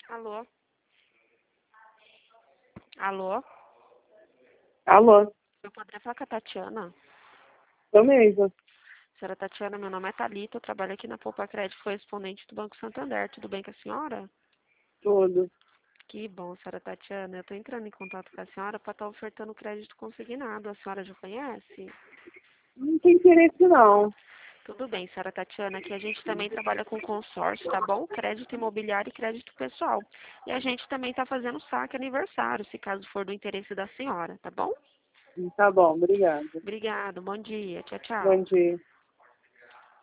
Alô? Alô? Alô, Eu poderia falar com a Tatiana? eu mesmo. Senhora Tatiana, meu nome é Thalita, eu trabalho aqui na Poupa Crédito Correspondente do Banco Santander. Tudo bem com a senhora? Tudo. Que bom, senhora Tatiana. Eu estou entrando em contato com a senhora para estar ofertando crédito consignado. A senhora já conhece? Não tem interesse, não. Tudo bem, senhora Tatiana, que a gente também trabalha com consórcio, tá bom? Crédito imobiliário e crédito pessoal. E a gente também está fazendo saque aniversário, se caso for do interesse da senhora, tá bom? Tá bom, obrigada. Obrigado, bom dia, tchau, Bom tchau. dia.